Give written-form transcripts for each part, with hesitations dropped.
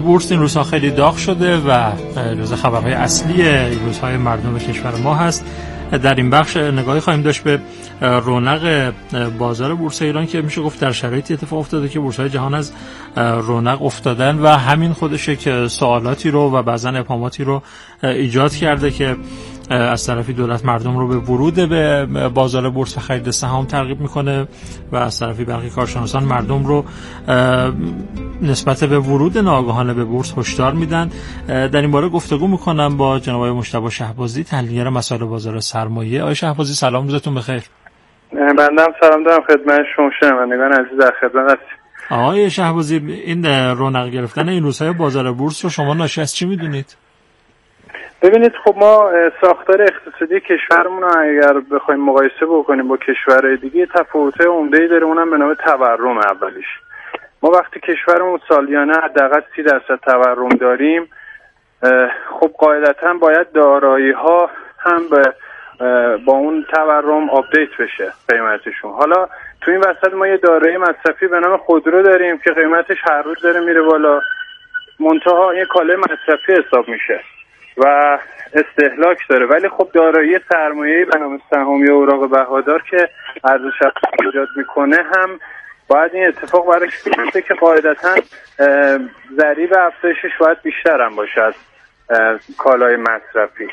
بورس این روزها خیلی داغ شده و جزو خبرهای اصلی این روزهای مردم کشور ما هست. در این بخش نگاهی خواهیم داشت به رونق بازار بورس ایران که میشه گفت در شرایطی اتفاق افتاده که بورس‌های جهان از رونق افتادن و همین خودشه که سوالاتی رو و بعضا ابهاماتی رو ایجاد کرده که از طرفی دولت مردم رو به ورود به بازار بورس و خرید سهام ترغیب میکنه و از طرفی برخی کارشناسان مردم رو نسبت به ورود ناگهانه به بورس هشدار میدن. در این باره گفتگو میکنم با جناب آقای مجتبی شهبازی، تحلیلگر مسائل بازار سرمایه. آقای شهبازی سلام، روزتون بخیر. بنده سلام دارم خدمت شما شنوندگان عزیز، در خدمت هستم. آقای شهبازی، این رونق گرفتن این روزهای بازار بورس رو شما ناشی از چی میدونید؟ ببینید، خب ما ساختار اقتصادی کشورمون رو اگر بخوایم مقایسه بکنیم با کشورهای دیگه تفاوت‌های عمده‌ای داره، اونم به نام تورم. اولیش ما وقتی کشورمون سالیانه حداقل 30% تورم داریم، خب قاعدتاً باید دارایی‌ها هم با اون تورم آپدیت بشه قیمتشون. حالا تو این وسط ما یه دارایی مصرفی به نام خودرو داریم که قیمتش هر روز داره میره بالا، منتها این کالای مصرفی حساب میشه و استهلاک داره. ولی خب دارایی سرمایه‌ای به نام سهام یا اوراق بهادار که ارزش افزوده ایجاد میکنه هم باید این اتفاق براش بیفته که قاعدتاً ضریب افزایشش باید بیشتر هم باشه از کالای مصرفی.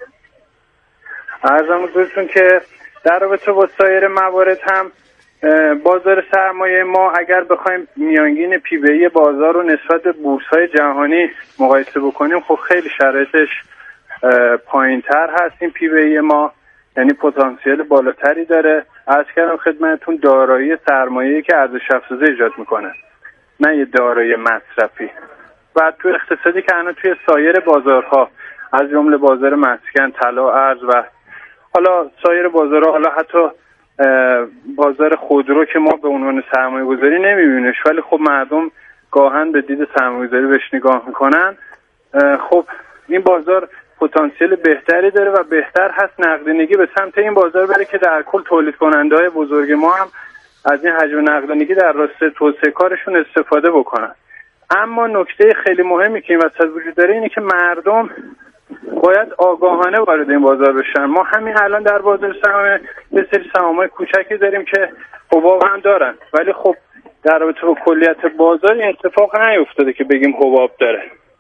عرضم حضورتون که در رابطه با سایر موارد هم بازار سرمایه ما اگر بخوایم میانگین پی بی ای بازار رو نسبت به بورس‌های جهانی مقایسه بکنیم، خب خیلی شرایطش پایین‌تر هست. این پی بی ای ما یعنی پتانسیل بالاتری داره. عرض کردم خدمتتون دارایی سرمایه‌ای که ارزش افزوده ایجاد میکنه، نه یه دارایی مصرفی. و تو اقتصادی که الان توی سایر بازارها از جمله بازار مسکن، طلا، ارز و حالا سایر بازارها، حالا حتی بازار خودرو که ما به عنوان سرمایه گذاری نمیبینیمش ولی خب مردم گاهن به دید سرمایه گذاری بهش نگاه میکنن، خب این بازار پتانسیل بهتری داره و بهتر هست نقدینگی به سمت این بازار بره که در کل تولید کننده های بزرگ ما هم از این حجم نقدینگی در راستای توسعه کارشون استفاده بکنن. اما نکته خیلی مهمی که این وسط وجود داره اینه که مردم باید آگاهانه وارد این بازار بشن. ما همین الان در بازار سهام یه سری سهام‌های کوچکی داریم که حباب هم دارن، ولی خب در رابطه با کلیت بازار این اتفاق نیفتاده که بگیم حباب داره.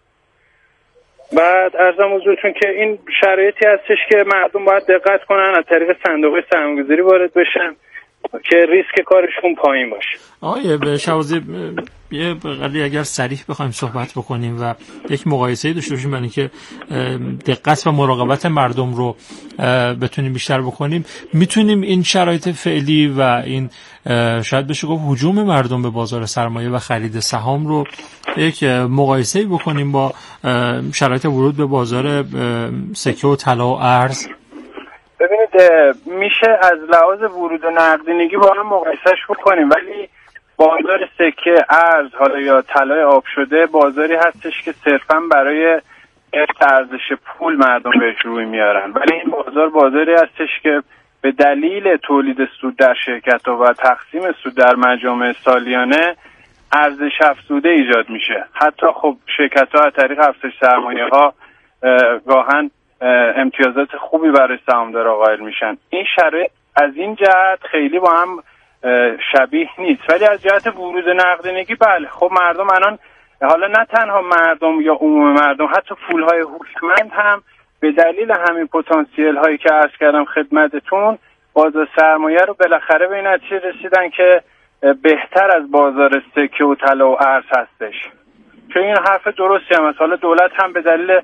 بعد عرضم حضورتون که این شرایطی هستش که مردم باید دقت کنن از طریق صندوق سرمایه‌گذاری وارد بشن که ریسک کارشون پایین باشه. آقای شهبازی، یه قضیه اگر صریح بخوایم صحبت بکنیم و یک مقایسه‌ای داشته باشیم برای اینکه دقت و مراقبت مردم رو بتونیم بیشتر بکنیم، میتونیم این شرایط فعلی و این شاید بشه گفت هجوم مردم به بازار سرمایه و خرید سهام رو یک مقایسه‌ای بکنیم با شرایط ورود به بازار سکه و طلا و ارز؟ ببینید، میشه از لحاظ ورود و نقدینگی با هم مقایسهش بکنیم، ولی بازار سکه، ارز حالا یا طلای آب شده بازاری هستش که صرفا برای ارزش پول مردم بهش روی میارن، ولی این بازار بازاری هستش که به دلیل تولید سود در شرکت‌ها و تقسیم سود در مجامع سالیانه ارزش افزوده ایجاد میشه. حتی خب شرکت‌ها از طریق افزایش سرمایه‌ها گاهن امتیازات خوبی برای سهامدارا قائل میشن. این شرایط از این جهت خیلی با هم شبیه نیست، ولی از جهت ورود نقدینگی بله، خب مردم الان حالا نه تنها مردم یا عموم مردم، حتی پولهای هوشمند هم به دلیل همین پتانسیل هایی که عرض کردم خدمتتون بازار سرمایه رو بالاخره به این نتیجه رسیدن که بهتر از بازار سکه و طلا و ارز هستش. چون این حرف درستی هم هست. حالا دولت هم به دلیل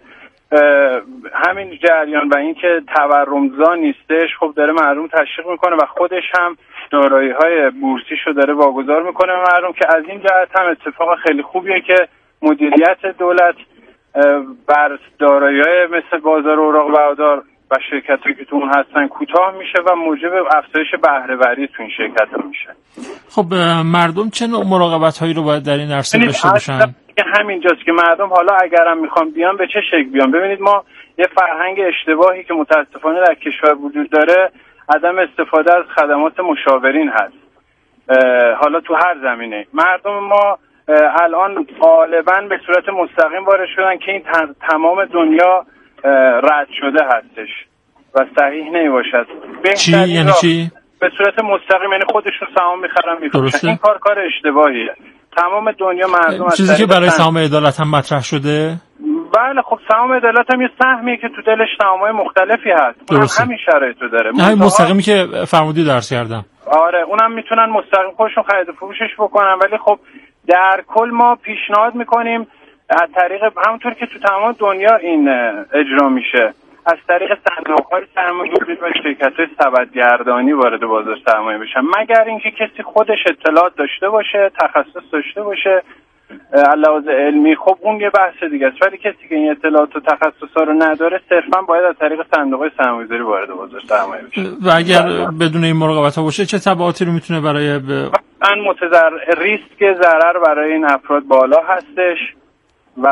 همین جریان و اینکه تورمزا نیستش، خب داره مردم تشویق میکنه و خودش هم دارایی‌های بورسیشو داره واگذار میکنه به مردم، که از این جهت هم اتفاق خیلی خوبیه که مدیریت دولت بر دارایی‌های مثل بازار اوراق بهادار و شرکت‌هایی که تو اون هستن کوتاه میشه و موجب افزایش بهره‌وری تو این شرکت‌ها میشه. خب مردم چه نوع مراقبت‌هایی رو باید در این عرصه داشته باشن؟ همینجاست که مردم حالا اگرم میخوام بیان به چه شکل بیان. ببینید، ما یه فرهنگ اشتباهی که متاسفانه در کشور وجود داره عدم استفاده از خدمات مشاورین هست. حالا تو هر زمینه مردم ما الان غالبا به صورت مستقیم وارد شدن که این تمام دنیا رد شده هستش و صحیح نمیباشد. چی یعنی چی؟ به صورت مستقیم، یعنی خودشون سهام میخرن میفروشن. این کار اشتباهیه. تمام دنیا مردم چیزی که برای سهام عدالت هم مطرح شده. بله خب سهام عدالت هم یه سهمیه که تو دلش سهام‌های مختلفی هست. اونم همین شرایطو داره. همین مستقیمی که فرمودی درس کردم. آره اونم میتونن مستقیم خودشون خرید و فروشش بکنن، ولی خب در کل ما پیشنهاد میکنیم از طریق همونطور که تو تمام دنیا این اجرا میشه، از طریق صندوق‌های سرمایه‌گذاری و شرکت‌های سبدگردانی وارد بازار سرمایه بشن، مگر اینکه کسی خودش اطلاعات داشته باشه، تخصص داشته باشه علاوه علمی. خب اون یه بحث دیگه است، ولی کسی که این اطلاعات و تخصصا رو نداره صرفا باید از طریق صندوق‌های سرمایه‌گذاری وارد بازار سرمایه بشه. و اگر بدون این مراقبت‌ها باشه چه تبعاتی رو میتونه برای ان ریسک ضرر برای این افراد بالا هستش و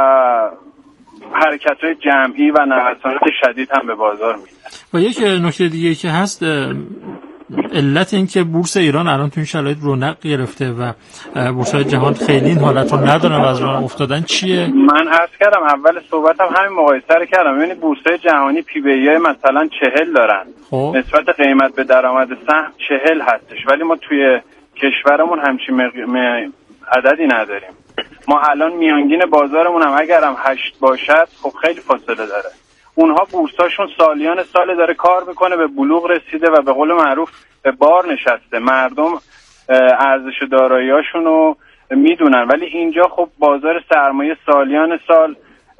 حرکت‌های جمعی و نوسانات شدید هم به بازار میده. و یک نکته دیگه که هست، علت این که بورس ایران الان تو این شرایط رونق گرفته و بورس‌های جهان خیلی این حالت رو ندارن و از راه افتادن چیه؟ من عرض کردم اول صحبتم همین مقایسه رو کردم. ببینید بورس‌های جهانی پی بی ای مثلا 40 دارن. نسبت قیمت به درآمد سهم 40 هستش، ولی ما توی کشورمون همچین عددی نداریم. ما الان میانگین بازارمون هم اگر هم 8 باشد خب خیلی فاصله داره. اونها بورساشون سالیان سال داره کار میکنه، به بلوغ رسیده و به قول معروف به بار نشسته. مردم ارزش دارایی‌هاشون رو میدونن، ولی اینجا خب بازار سرمایه سالیان سال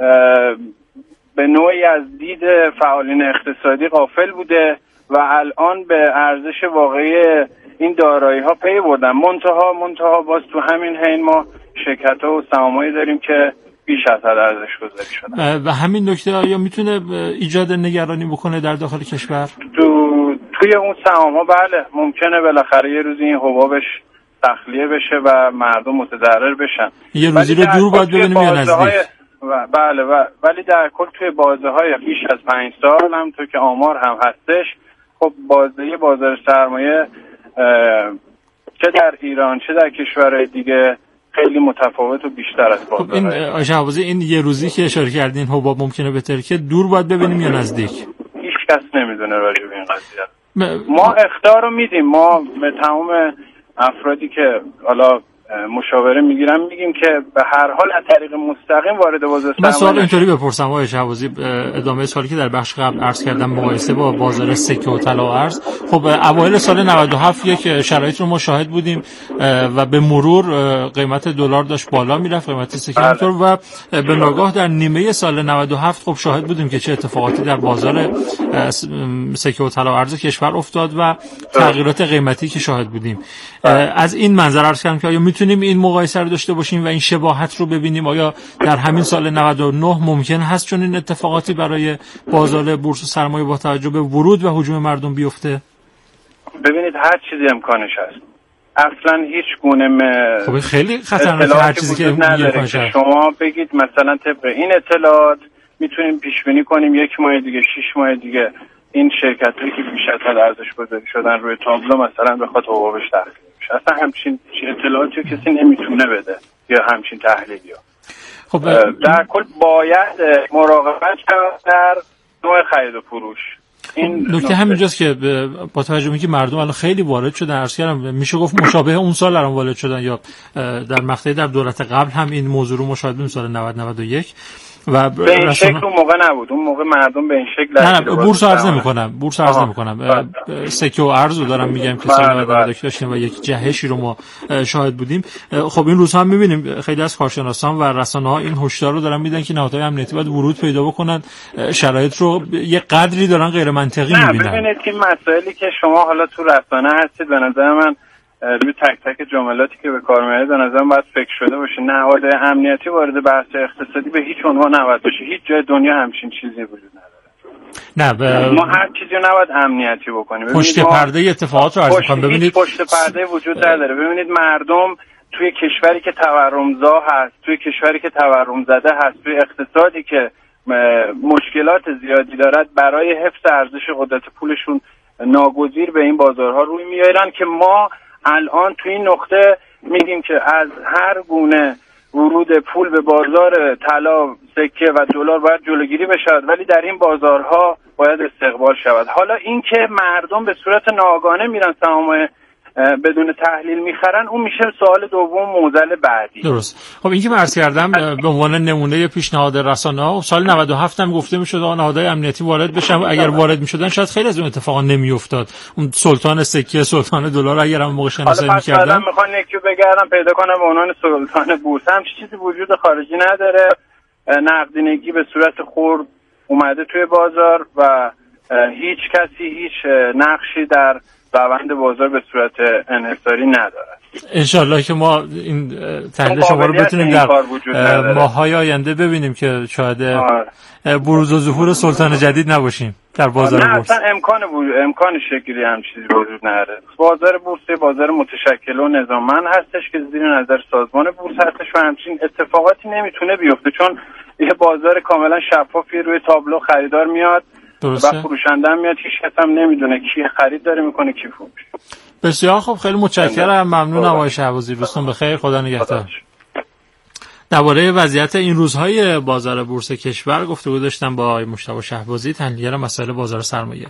به نوعی از دید فعالین اقتصادی غافل بوده و الان به ارزش واقعی این دارایی‌ها پی بردن. منتها باز تو همین حین ما شرکت‌ها و سهام‌هایی داریم که بیش از حد ارزش گذاری شدن. و همین نکته آیا میتونه ایجاد نگرانی بکنه در داخل کشور؟ توی اون سهام‌ها بله ممکنه بالاخره یه روزی این حبابش تخلیه بشه و مردم متضرر بشن. یه روزی رو دور باید ببینیم یا نزدیک؟ بله ولی در کل توی بازه‌های بیش از 5 سال هم تو که آمار هم هستش، خب بازار سرمایه چه در ایران چه در کشورهای دیگه خیلی متفاوت و بیشتر از بازار. خب این آشن‌بازی این یه روزی که اشاره کردین حباب ممکنه بهتره که دور باید ببینیم یا نزدیک؟ هیچ کس نمیدونه راجع به این قضیه. ما اخطار رو میدیم، ما به تمام افرادی که حالا مشاوره میگیرم میگیم که به هر حال از طریق مستقیم وارد بازار سرمایه. من سوال اینطوری بپرسم آقای شهبازی، ادامه سوالی که در بخش قبل عرض کردم مقایسه با بازار سکه و طلا و ارز. خب اوایل سال 97 یک شرایط رو ما شاهد بودیم و به مرور قیمت دلار داشت بالا میرفت، قیمت سکه همینطور، و به ناگاه در نیمه سال 97 خب شاهد بودیم که چه اتفاقاتی در بازار سکه و طلا و ارز کشور افتاد و تغییرات قیمتی که شاهد بودیم. از این منظر عرض کردم که آیا میتونیم این مقایسه رو داشته باشیم و این شباهت رو ببینیم؟ آیا در همین سال 99 ممکن هست چون این اتفاقاتی برای بازار بورس و سرمایه با توجه به ورود و هجوم مردم بیفته؟ ببینید هر چیزی امکانش هست. اصلا هیچ گونه خب خیلی خطرناکه هر چیزی که امکانش هست. شما بگید مثلا طبق این اطلاعات میتونیم پیش بینی کنیم 1 ماه دیگه 6 ماه دیگه این شرکتایی که بیش از حد ارزش گذاری شدن روی تابلو مثلا بخواد حقوقش تخلیه بشه. اصلا همچین اطلاعاتی کسی نمیتونه بده یا همچین تحلیلی ها. خب در کل باید مراقبت کرد در نوع خرید و فروش. این نکته همینجاست که با توجه به اینکه مردم الان خیلی وارد شدن، عرض کردم میشه گفت مشابه اون سال الان وارد شدن یا در مقطعی در دولت قبل هم این موضوع رو مشاهده بودیم سال 91 و به این شکل اون موقع نبود. اون موقع مردم به این شکل نه بورس عرض نمی‌کنم سکه و ارز رو دارم میگم که سال 92 داشتیم و یک جهشی رو ما شاهد بودیم. خب این روزها هم می‌بینیم خیلی از کارشناسان و رسانه‌ها این هشدار رو دارن میدن که نهادهای امنیتی باید ورود پیدا بکنن، شرایط رو یه قدری دارن غیر منطقی می‌بینن. ببینید این مسائلی که شما حالا تو رسانه هستید به نظر من روی تک تک جملاتی که به کار میاد به نظرم باید فکر شده باشه. نهاد امنیتی وارد بحث اقتصادی به هیچ عنوان نباید بشه. هیچ جای دنیا همچین چیزی وجود نداره. ما هر چیزی رو نباید امنیتی بکنیم. پشت پرده اتفاقات رو عرض می‌کنم. ببینید پشت پرده وجود نداره. ببینید مردم توی کشوری که تورمزا هست، توی کشوری که تورم زده هست، توی اقتصادی که مشکلات زیادی دارد، برای حفظ ارزش قدرت پولشون ناگزیر به این بازارها روی میارن که ما الان تو این نقطه میگیم که از هر گونه ورود پول به بازار طلا، سکه و دلار باید جلوگیری بشود، ولی در این بازارها باید استقبال شود. حالا این که مردم به صورت ناآگاهانه میرن سهام بدون تحلیل میخرن، اون میشه سوال دوم معضل بعدی. درست. خب این که عرض کردم به عنوان نمونه پیشنهاد رسانه‌ها، سال 97 هم گفته میشد آن نهادهای امنیتی وارد بشن، اگر وارد میشدن شاید خیلی از اون اتفاقا نمیافتاد. اون سلطان سکه، سلطان دلار اگر هم موقع شناسایی میکردن، حالا میخوان یکی بگردن پیدا کنن به عنوان سلطان بورس، هم چیزی وجود خارجی نداره. نقدینگی به صورت خرد اومده توی بازار و هیچ کسی هیچ نقشی در روند بازار به صورت انحصاری نداره. انشالله که ما این تحلیل شما رو بتونیم در ماه‌های آینده ببینیم که شاید بروز و ظهور سلطان جدید نباشیم در بازار بورس. نه اصلا امکان شکلی هم چیزی وجود نداره. بازار بورس بازار متشکل و نظاممند هستش که زیر نظر سازمان بورس هستش و همچین اتفاقاتی نمیتونه بیفته، چون یه بازار کاملا شفافی روی تابلو خریدار میاد درسته. و فروشنده هم میاد، هیچ کس هم نمیدونه کی خرید داره میکنه کی فروش. بسیار خوب، خیلی متشکرم، ممنونم آقای شهبازی. روزتون بخیر، خدا نگهدار. درباره وضعیت این روزهای بازار بورس کشور گفتگو داشتم با آقای مجتبی شهبازی، تحلیلگر مسائل بازار سرمایه.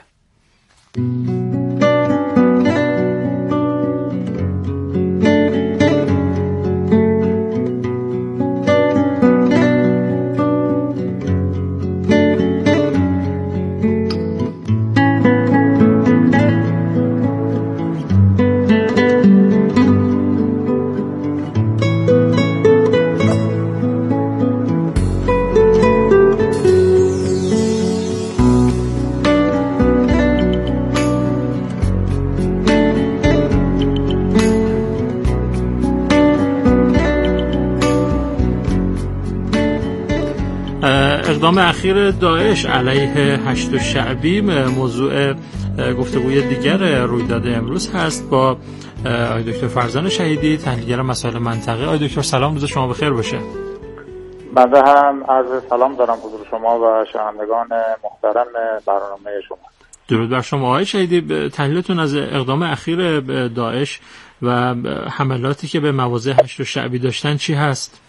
اقدام اخیر داعش علیه هشت شعبی موضوع گفتگوی دیگر رویداد امروز هست با آقای دکتر فرزان شهیدی، تحلیلگر مسائل منطقه. آقای دکتر سلام، روز شما بخیر باشه. بنده هم عرض سلام دارم حضور شما و شنوندگان محترم برنامه شما. درود بر شما. آقای شهیدی، تحلیلتون از اقدام اخیر داعش و حملاتی که به مواضع هشت شعبی داشتن چی هست؟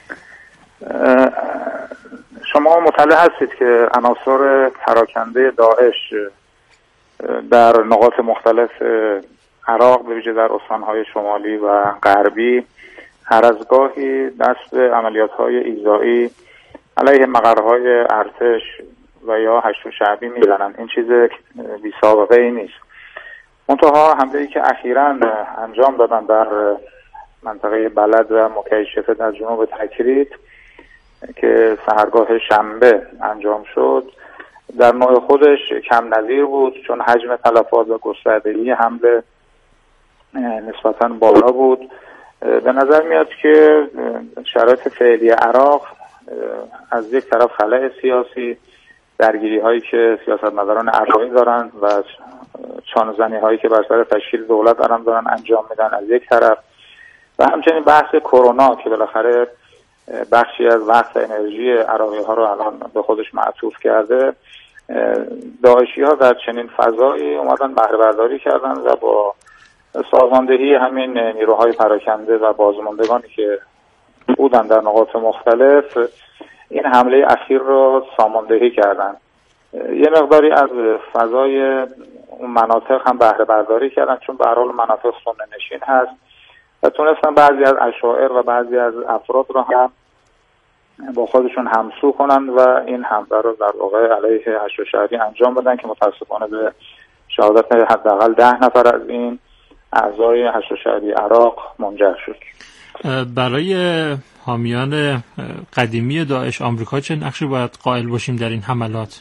شما مطلع هستید که عناصر پراکنده داعش در نقاط مختلف عراق به ویژه در استانهای شمالی و غربی هر از گاهی دست به عملیات‌های ایذایی علیه مقرهای ارتش و یا هشت شعبی میزنند. این چیز بی سابقه ای نیست. منتها حمله‌ای که اخیراً انجام دادن در منطقه بلد و مکیشفه در جنوب تکریت که سحرگاه شنبه انجام شد در نوع خودش کم نظیر بود، چون حجم تلفات و گستردگی حمله نسبتاً بالا بود. به نظر میاد که شرایط فعلی عراق از یک طرف خلأ سیاسی، درگیری هایی که سیاستمداران عراقی دارند و چانه‌زنی هایی که بر سر تشکیل دولت دارن انجام میدن از یک طرف، و همچنین بحث کرونا که بالاخره بخشی از وقت انرژی عراقی ها رو الان به خودش معطوف کرده، داعشی ها در چنین فضایی اومدن بهره برداری کردن و با سازماندهی همین نیروهای پراکنده و بازماندگانی که بودن در نقاط مختلف این حمله اخیر رو ساماندهی کردن. یه مقداری از فضای اون مناطق هم بهره برداری کردن، چون به هر حال مناطق سنی نشین هست و تونستن بعضی از اشاعر و بعضی از افراد رو هم با خودشون همسو کنن و این حمله رو در واقع علیه هشت شعبی انجام بدن که متاسفانه به شهادت حداقل 10 نفر از این اعضای هشت شعبی عراق منجر شد. برای حامیان قدیمی داعش آمریکا چه نقشی باید قائل باشیم در این حملات؟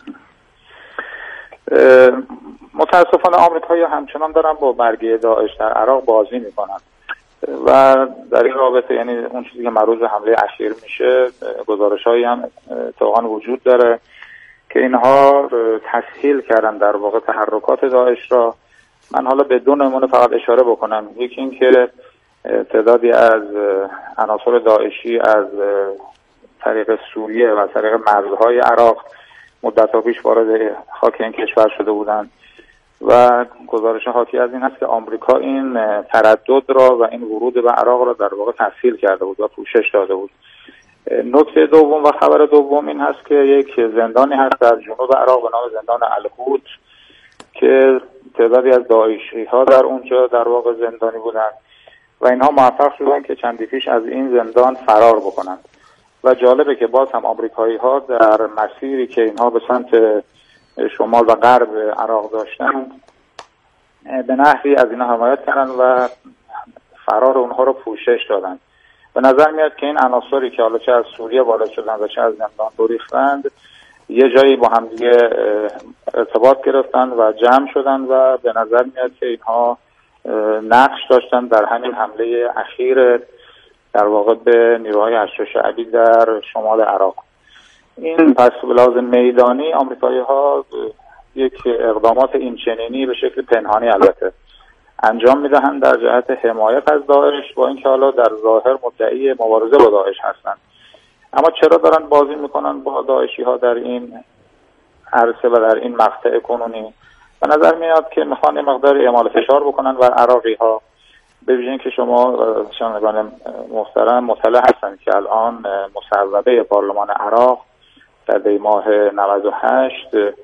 متاسفانه آمریکایی‌ها همچنان دارن با برگه داعش در عراق بازی میکنن و در این رابطه، یعنی اون چیزی که مربوط به حمله اخیر میشه، گزارش‌هایی هم اتفاقا وجود داره که اینها تسهیل کردن در واقع تحرکات داعش را. من حالا به دو نمونه فقط اشاره بکنم. یکی این که تعدادی از عناصر داعشی از طریق سوریه و طریق مرزهای عراق مدت‌ها پیش وارد خاک این کشور شده بودند و و گزارش حاکی از این هست که آمریکا این تردد را و این ورود به عراق را در واقع تسهیل کرده بود و پوشش داده بود. نکته دوم و خبر دوم این هست که یک زندانی هست در جنوب عراق به نام زندان الهود که تعدادی از داعشی ها در اونجا در واقع زندانی بودند و اینها موفق شدن که چندی پیش از این زندان فرار بکنند و جالبه که باز هم آمریکایی ها در مسیری که اینها به سمت شمال و غرب عراق داشتند به نحوی از اینها حمایت کردن و فرار اونها رو پوشش دادن. به نظر میاد که این عناصری که حالا چه از سوریه وارد شدن و چه از زندان گریختند یه جایی با هم دیگه ارتباط گرفتن و جمع شدن و به نظر میاد که اینها نقش داشتن در همین حمله اخیر در واقع به نیروهای ارتش شعبی در شمال عراق. این پس به لحاظ میدانی آمریکایی ها یک اقدامات اینچنینی به شکل پنهانی البته انجام میدهند در جهت حمایت از داعش، با اینکه حالا در ظاهر مدعی مبارزه با داعش هستند. اما چرا دارن بازی میکنن با داعشی ها در این عرصه و در این مقطع کنونی؟ به نظر میاد که میخوان یه مقدار اعمال فشار بکنن بر عراقی ها. ببینید که شما شنوندگان محترم مطلع هستند که الان مصوبه پارلمان عراق در دی ماه 98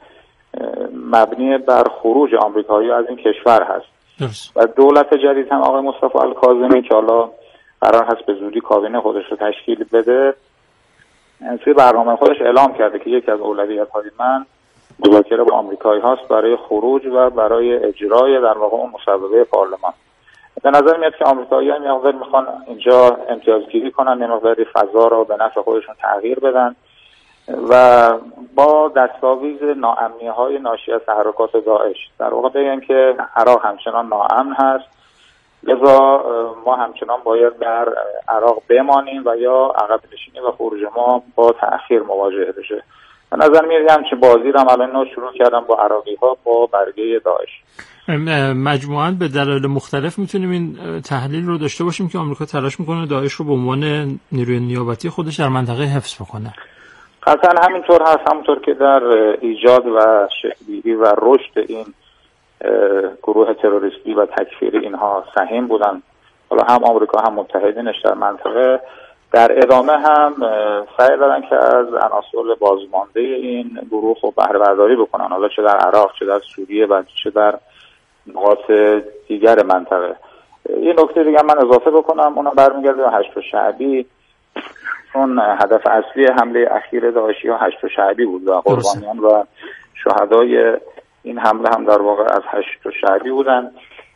مبنی بر خروج آمریکایی از این کشور هست و دولت جدید هم آقای مصطفی الکاظمی که حالا قرار هست به زودی کابینه خودش رو تشکیل بده توی برنامه خودش اعلام کرده که یکی از اولویت‌های من مذاکره با آمریکایی هاست برای خروج و برای اجرای در واقع اون مصوبه پارلمان. به نظر میاد که آمریکایی‌ها یه مقدار میخوان اینجا امتیازگیری کنن، یه مقداری فضا رو به نفع خودشون تغییر بدن و با دستاویز ناامنی‌های ناشی از تحرکات داعش در واقع بگن که عراق همچنان ناامن هست، لذا ما همچنان باید در عراق بمانیم و یا عقب نشینی و خروج ما با تأخیر مواجه بشه. به نظر میاد همچین بازی رو الان شروع کردن با عراقی‌ها با برگه داعش. مجموعاً به دلایل مختلف میتونیم این تحلیل رو داشته باشیم که آمریکا تلاش میکنه داعش رو به عنوان نیروی نیابتی خودش در منطقه حفظ بکنه. قطعا همینطور هست، همونطور که در ایجاد و شکل‌گیری و رشد این گروه تروریستی و تکفیری اینها سهیم بودن، حالا هم آمریکا هم متحدینش در منطقه در ادامه هم سعی دارن که از عناصر بازمانده این گروه خب بهره برداری بکنن، حالا چه در عراق چه در سوریه و چه در نقاط دیگر منطقه. یه نکته دیگه من اضافه بکنم، اونم برمیگرده به هشت شعبی، چون هدف اصلی حمله اخیر داعشی ها هشت شعبی بود و قربانیان و شهدای این حمله هم در واقع از هشت شعبی بودن.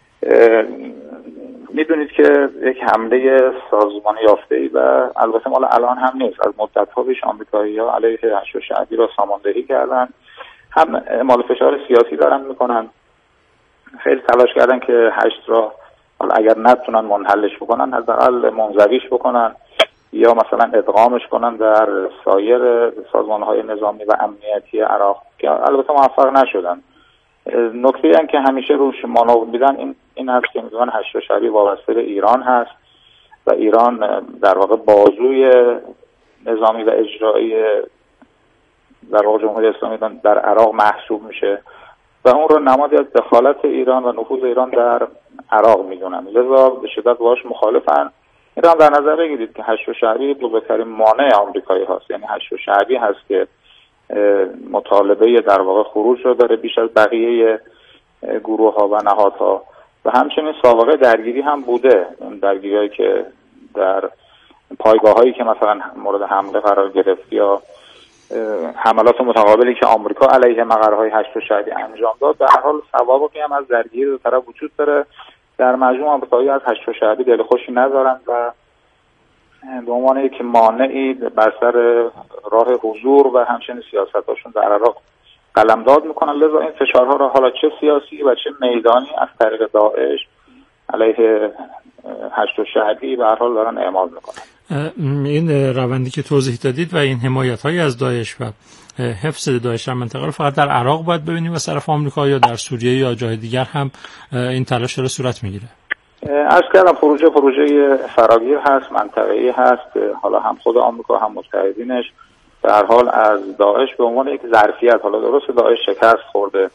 میدونید که یک حمله سازمان یافته‌ای و البته مال الان هم نیست، از مدت‌ها پیش آمریکایی‌ها علیه هشت شعبی را ساماندهی کردن، هم اعمال فشار سیاسی دارن میکنن، خیلی تلاش کردن که هشت را حالا اگر نتونن منحلش بکنن حداقل منزویش بکنن یا مثلا ادغامش کنن در سایر سازمان‌های نظامی و امنیتی عراق که البته موفق نشدن. نکته این که همیشه روش مانور میدن این هست که میدونن هشت شعبی وابسته به ایران هست و ایران در واقع بازوی نظامی و اجرایی در واقع جمهوری اسلامی در عراق محسوب میشه و اون رو نمادی از دخالت ایران و نفوذ ایران در عراق میدونن، لذا به شدت باهاش مخالفن. این رو در نظر بگیرید که هشت شعبی بزرگترین مانع آمریکایی هست، یعنی هشت شعبی هست که مطالبه در واقع خروج رو داره بیش از بقیه گروه ها و نهادها و همچنین سابقه درگیری هم بوده، اون درگیری‌هایی که در پایگاه هایی که مثلا مورد حمله قرار گرفت یا حملات متقابلی که آمریکا علیه مقرهای هشت شعبی انجام داد، در حال سوابقی هم از درگیری دو طرف وجود داره. در مجموع آمریکایی از هشت شعبی دل خوشی ندارن و به عنوان یک مانعی بر سر راه حضور و همچنین سیاستاشون در عراق قلمداد میکنن، لذا این فشارها را حالا چه سیاسی و چه میدانی از طریق داعش علیه هشت شعبی به هر حال دارن اعمال میکنن. این روندی که توضیح دادید و این حمایت‌های از داعش و حفظ داعش در منطقه رو فقط در عراق باید ببینیم از طرف آمریکا یا در سوریه یا جای دیگر هم این تلاش داره صورت میگیره؟ عرض کردم پروژه فراگیر هست، منطقه‌ای هست، حالا هم خود آمریکا هم متحدینش به هر حال از داعش به عنوان یک ظرفیت، حالا درست داعش شکست خورده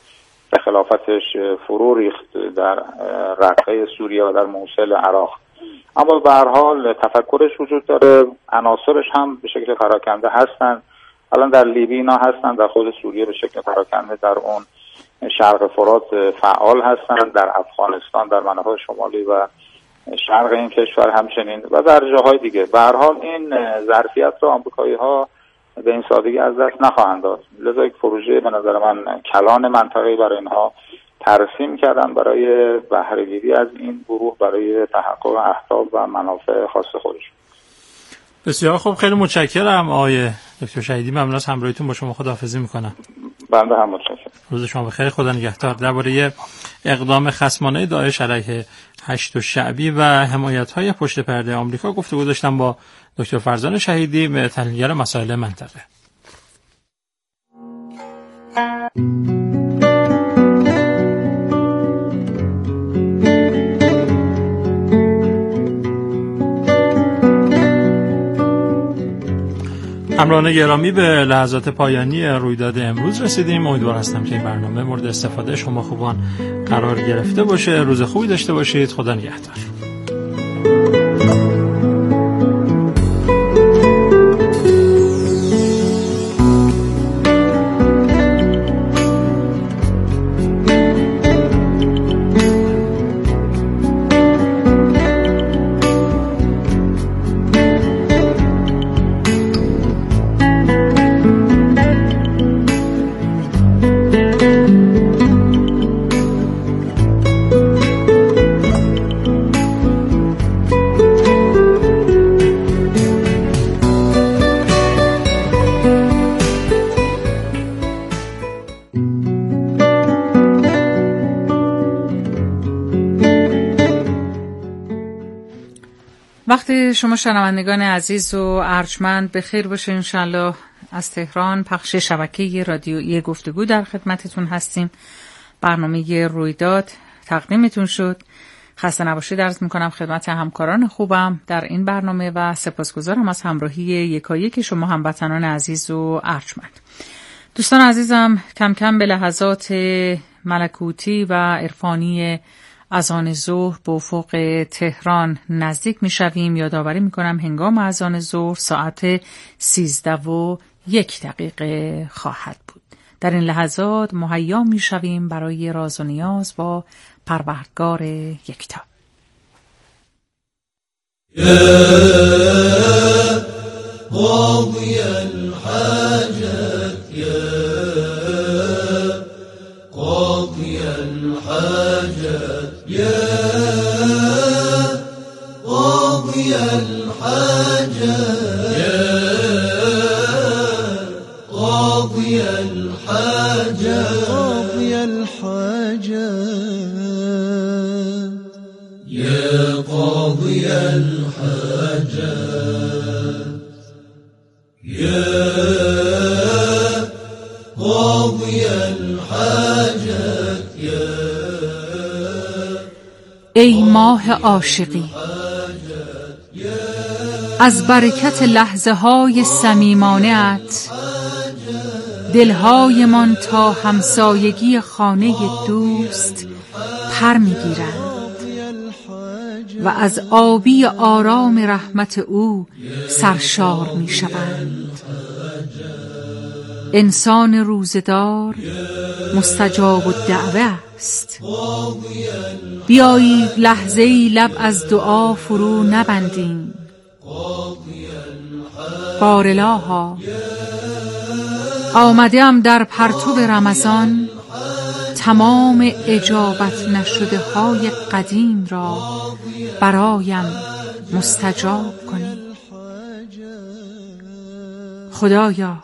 به خلافتش فرو ریخت در رقه سوریه و در موصل عراق. اما به هر حال تفکرش وجود داره، عناصرش هم به شکل پراکنده هستن. الان در لیبی اینا هستن، در خود سوریه به شکل پراکنده در اون شرق فرات فعال هستن، در افغانستان در مناطق شمالی و شرق این کشور همچنین و در جاهای دیگه. به هر حال این ظرفیت رو آمریکایی‌ها به این سادگی از دست نخواهند داد. لذا یک پروژه به نظر من کلان منطقه‌ای برای اینها ترسیم کردن برای بهره‌گیری از این گروه برای تحقق اهداف و منافع خاص خودشون. بسیار خوب، خیلی متشکرم آقای دکتر شهیدی. ممنون از همراهیتون با شما. خداحافظی میکنم. بنده هم متشکرم. روز شما بخیر. خدا نگهدار. درباره اقدام خصمانه داعش علیه 8 شعبی و حمایت‌های پشت پرده آمریکا گفتگو داشتم با دکتر فرزان شهیدی، تحلیلگر مسائل منطقه. همراهان گرامی، به لحظات پایانی رویداد امروز رسیدیم. امیدوار هستم که این برنامه مورد استفاده شما خوبان قرار گرفته باشه. روز خوبی داشته باشید. خدا نگهدار. وقتی شما شنوندگان عزیز و ارجمند بخیر باشه انشالله. از تهران پخش شبکه رادیویی گفتگو در خدمتتون هستیم. برنامه رویداد تقدیمتون شد. خسته نباشید عرض میکنم خدمت همکاران خوبم در این برنامه و سپاسگزارم از همراهی یکایک شما هموطنان عزیز و ارجمند. دوستان عزیزم، کم کم به لحظات ملکوتی و عرفانی اذان ظهر به افق تهران نزدیک میشویم. یادآوری میکنم هنگام اذان ظهر ساعت 13:01 خواهد بود. در این لحظات مهیا میشویم برای راز و نیاز با پروردگار یکتا. قاضي الحاجات يا قاضي الحاجات يا قاضي الحاجات يا قاضي الحاجات قاضي الحاجات يا قاضي الحاجات يا قاضي الحاجات يا ای ماه عاشقی، از برکت لحظه های صمیمانه‌ات دلهایمان تا همسایگی خانه دوست پر می‌گیرند و از آبی آرام رحمت او سرشار می‌شوند. انسان روزدار مستجاب الدعوه است. بیایید لحظه‌ای لب از دعا فرو نبندیم. بارالها آمدم در پرتو رمضان تمام اجابت نشده های قدیم را برایم مستجاب کنی. خدایا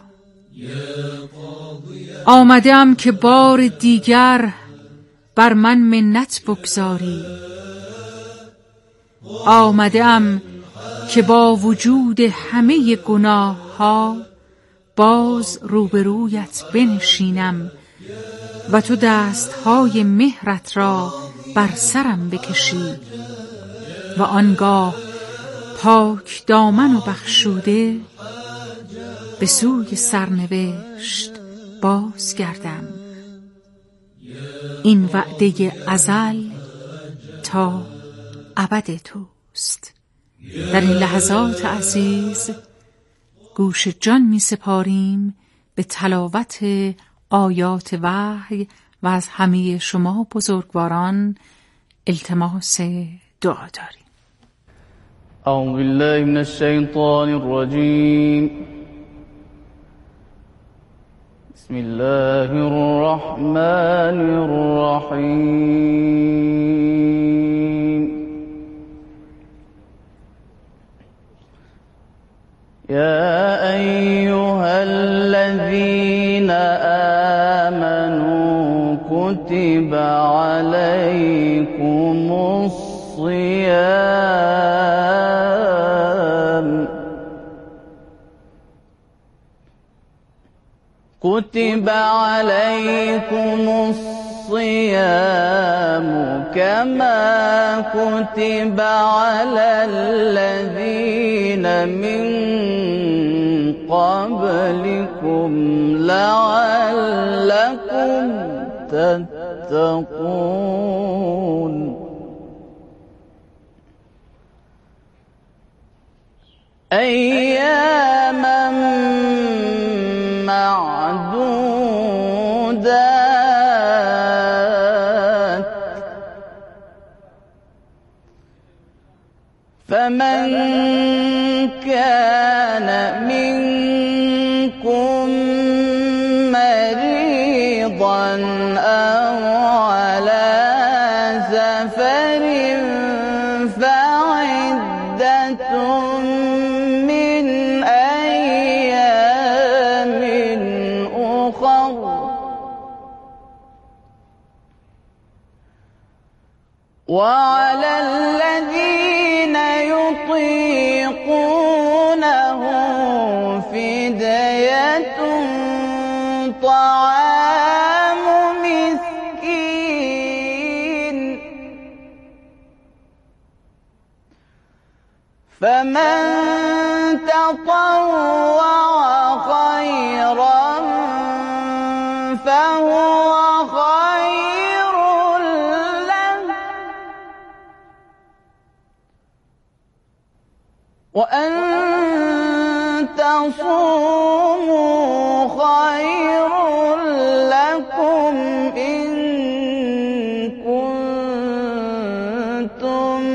آمدم که بار دیگر بر من منت بگذاری. آمدم که با وجود همه گناه ها باز روبرویت بنشینم و تو دستهای مهرت را بر سرم بکشی و آنگاه پاک دامن و بخشوده به سوی سرنوشت باز گردم. این وعده ازل تا ابد توست. در این لحظات عزیز گوش جان می سپاریم به تلاوت آیات وحی و از همه شما بزرگواران التماس دعا داریم. اعوذ بالله من الشیطان الرجیم. بسم الله الرحمن الرحیم. یا ایها الذین آمنوا کتب علیکم الصیام كتب عليكم الصيام كما كتب على الذين من قبلكم لعلكم تتقون. أياما معدودات فمن كان منكم مريضا أو على سفر فعدة من أيام أخر وعلى الذين يطيقونه فدية طعام مسكين فمن تطوع خيرا فهو خير له وأن تصوموا خير لكم إن كنتم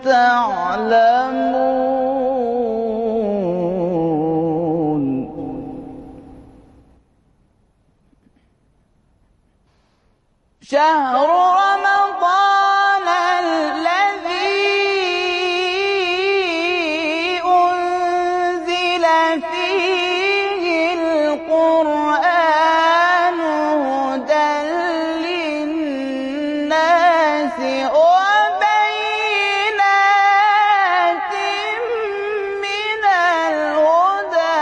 تعلمون. شهر رمضان الذي أنزل فيه القرآن هدى للناس وبينات من الهدى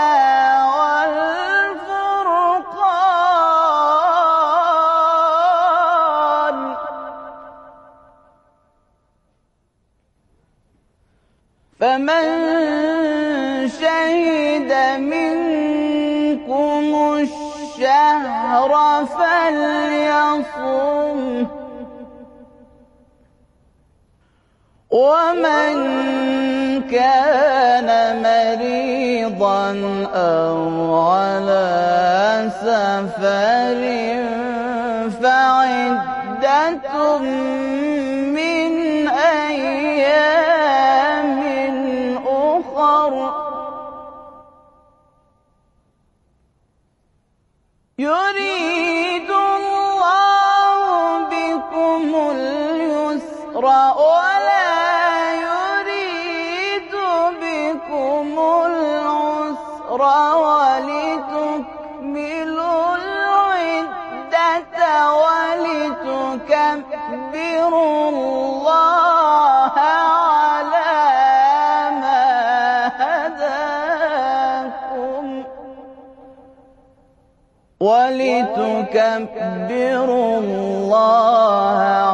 والفرقان فمن شهد منكم الشهر فليصم ومن كان مريضا أو على سفر فعدة من أيام أخر يريد الله بكم اليسر ولا يريد بكم العسر ولتكملوا العدة ولتكبروا الله على ما هداكم ولتكبروا الله